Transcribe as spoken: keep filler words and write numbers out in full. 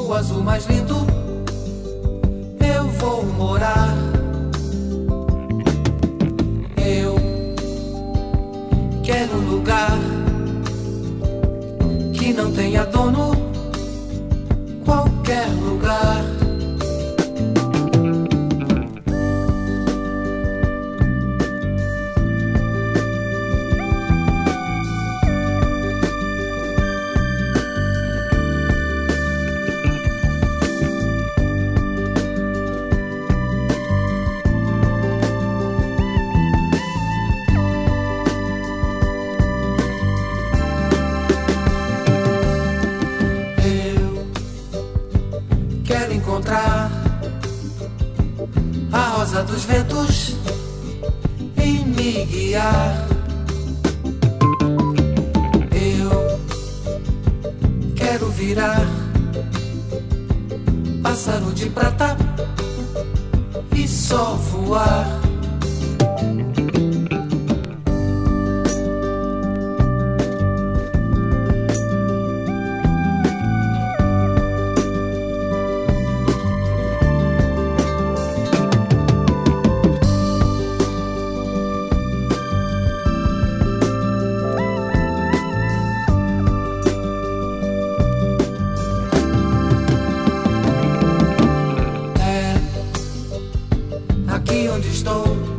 o azul mais lindo eu vou morar. Eu quero um lugar que não tenha dono, qualquer lugar. Encontrar a rosa dos ventos e me guiar. Eu quero virar pássaro de prata e só voar. Aqui onde estou